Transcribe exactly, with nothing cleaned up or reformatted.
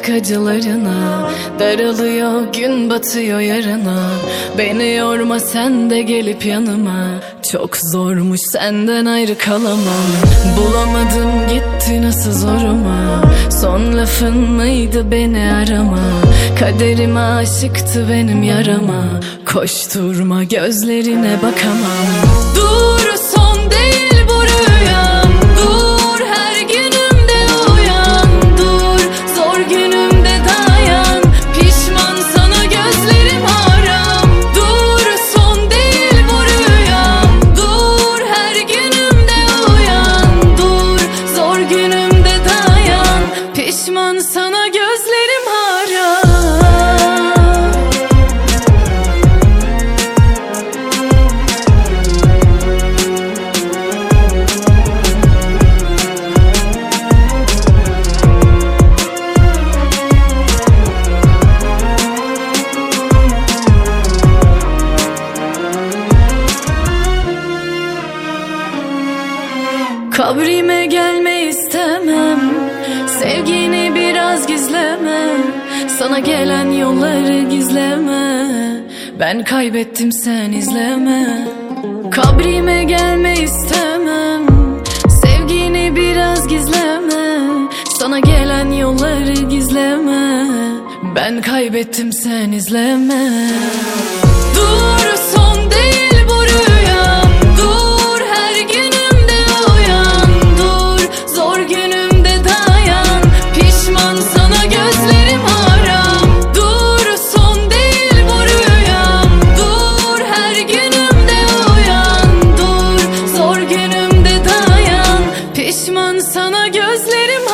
artık acılarına. Daralıyor gün batıyor yarına. Beni yorma sen de gelip yanıma. Çok zormuş senden ayrı kalamam. Bulamadım gitti nasıl zoruma. Son lafın mıydı beni arama. Kaderime aşıktı benim yarama. Koşturma gözlerine bakamam. Dur son değil bu rüyam. Dur her günümde uyan. Dur zor günümde dayan. Pişman sana gözlerim haram. Dur son değil bu rüyam. Dur her günümde uyan. Dur zor günümde dayan. Pişman sana gözlerim haram. Kabrime gelme istemem. Sevgini biraz gizleme. Sana gelen yolları gizleme. Ben kaybettim sen izleme. Kabrime gelme istemem. Sevgini biraz gizleme. Sana gelen yolları gizleme. Ben kaybettim sen izleme. Dur son değil bu rüyam. Dur her günümde uyan. Dur zor günümde dayan. Pişman sana gözlerim haram. Dur son değil bu rüyam. Dur her günümde uyan. Dur zor günümde dayan. Pişman sana gözlerim